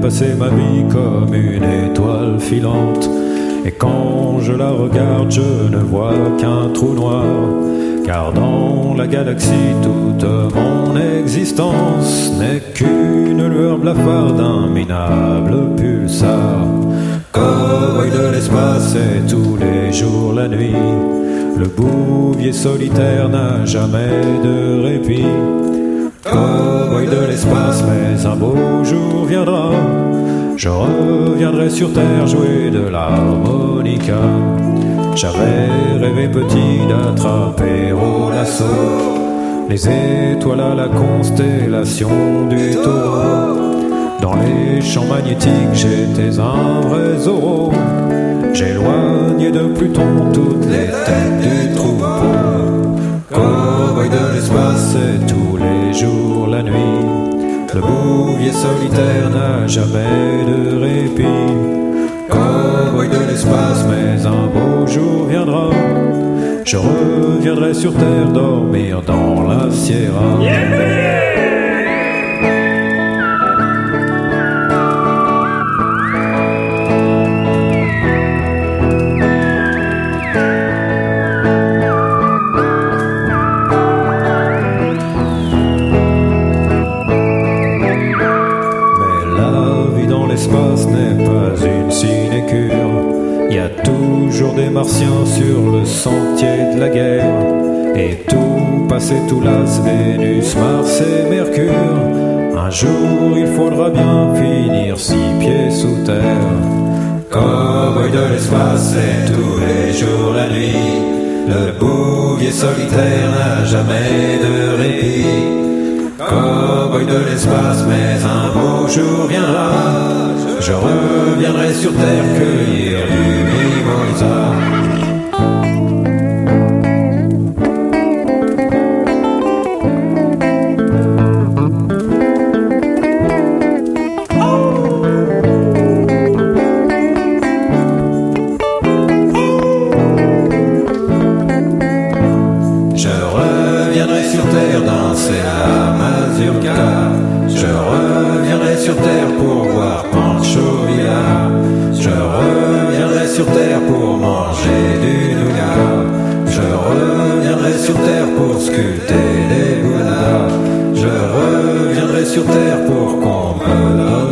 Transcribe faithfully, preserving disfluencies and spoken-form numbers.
passer ma vie comme une étoile filante. Et quand je la regarde, je ne vois qu'un trou noir. Car dans la galaxie, toute mon existence n'est qu'une lueur blafarde d'un minable pulsar. Cowboy de l'espace et tous les jours la nuit, le bouvier solitaire n'a jamais de répit. Cowboy de l'espace, mais un beau jour viendra, je reviendrai sur terre jouer de l'harmonica. J'avais rêvé petit d'attraper au lasso les étoiles à la constellation du taureau. Dans les champs magnétiques, j'étais un vrai Zorro. J'éloignais de Pluton toutes les têtes du troupeau. Cowboy de l'espace, et tous les jours la nuit, le bouvier solitaire n'a jamais de répit. Cowboy de l'espace, mais un beau jour viendra, je reviendrai sur terre dormir dans la Sierra. Yeah! L'espace n'est pas une sinécure, il y a toujours des martiens sur le sentier de la guerre. Et tout passé, tout las, Vénus, Mars et Mercure, un jour il faudra bien finir six pieds sous terre. Cowboy de l'espace, et tous les jours la nuit, le bouvier solitaire n'a jamais de répit. Cowboy de l'espace, mais un beau jour viendra, je reviendrai sur terre cueillir du mimosa. Je reviendrai sur terre danser la mazurka. Je reviendrai sur terre pour voir Pancho Villa. Je reviendrai sur terre pour manger du nougat. Je reviendrai sur terre pour sculpter des Bouddhas. Je reviendrai sur terre pour qu'on me donne